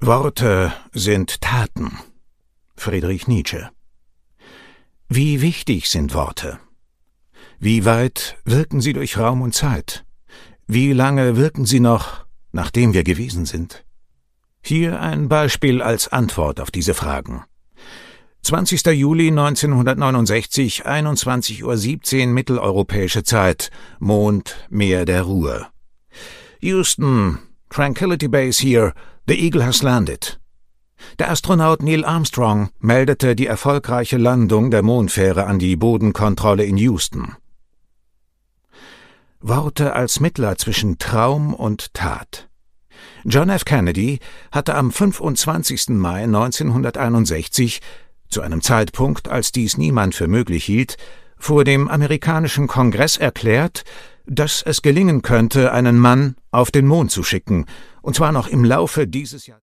Worte sind Taten. Friedrich Nietzsche. Wie wichtig sind Worte? Wie weit wirken sie durch Raum und Zeit? Wie lange wirken sie noch, nachdem wir gewesen sind? Hier ein Beispiel als Antwort auf diese Fragen. 20. Juli 1969, 21:17 Uhr mitteleuropäische Zeit, Mond, Meer der Ruhe. Houston, Tranquility Base here, the Eagle has landed. Der Astronaut Neil Armstrong meldete die erfolgreiche Landung der Mondfähre an die Bodenkontrolle in Houston. Worte als Mittler zwischen Traum und Tat. John F. Kennedy hatte am 25. Mai 1961, zu einem Zeitpunkt, als dies niemand für möglich hielt, vor dem amerikanischen Kongress erklärt, dass es gelingen könnte, einen Mann auf den Mond zu schicken, und zwar noch im Laufe dieses Jahrzehnts.